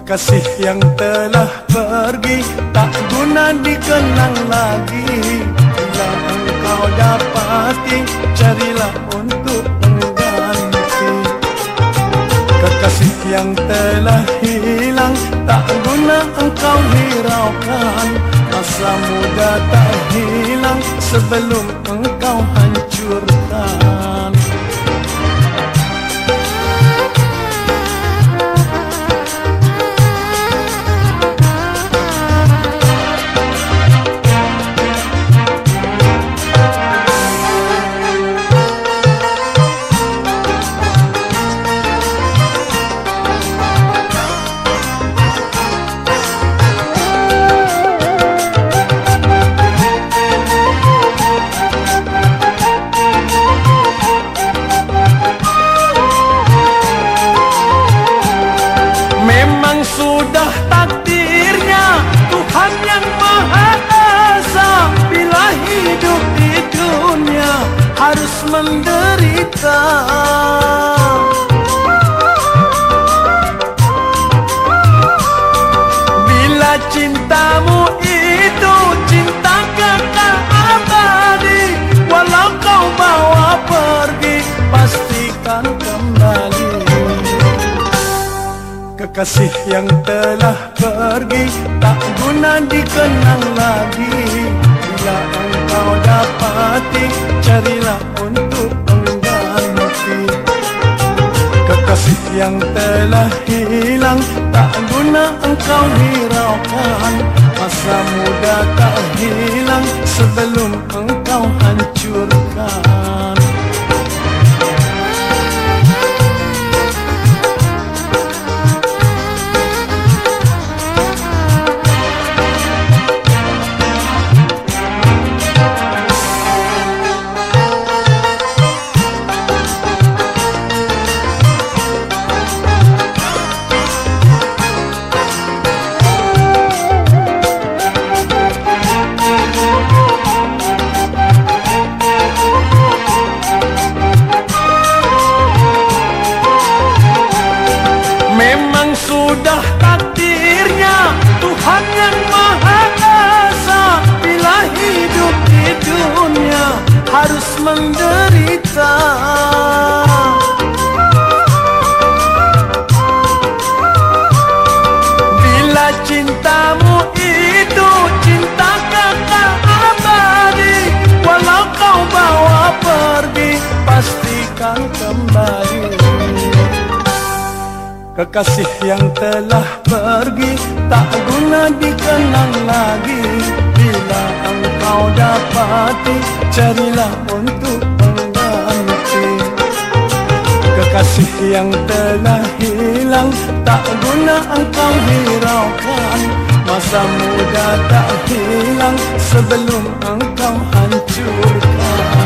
Kekasih yang telah pergi tak guna dikenang lagi. Bila engkau dapati, carilah untuk mengganti. Kekasih yang telah hilang tak guna engkau hiraukan. Masa muda tak hilang sebelum engkau hancurkan. Memang sudah takdirnya Tuhan yang Maha Esa, bila hidup di dunia harus menderita. Bila cintamu itu cinta kekal abadi, walau kau bawa pergi pastikan kembali. Kekasih yang telah pergi tak guna dikenang lagi. Bila engkau dapati, carilah untuk mengganti. Kekasih yang telah hilang tak guna engkau hiraukan. Masa muda tak hilang sebelum engkau hancurkan. Memang sudah takdirnya Tuhan yang Maha Esa, bila hidup di dunia harus menderita. Bila cintamu itu cinta kekal abadi, walau kau bawa pergi pastikan kembali. Kekasih yang telah pergi tak guna dikenang lagi. Bila engkau dapati, carilah untuk mengganti. Kekasih yang telah hilang tak guna engkau hiraukan. Masa muda tak hilang sebelum engkau hancurkan.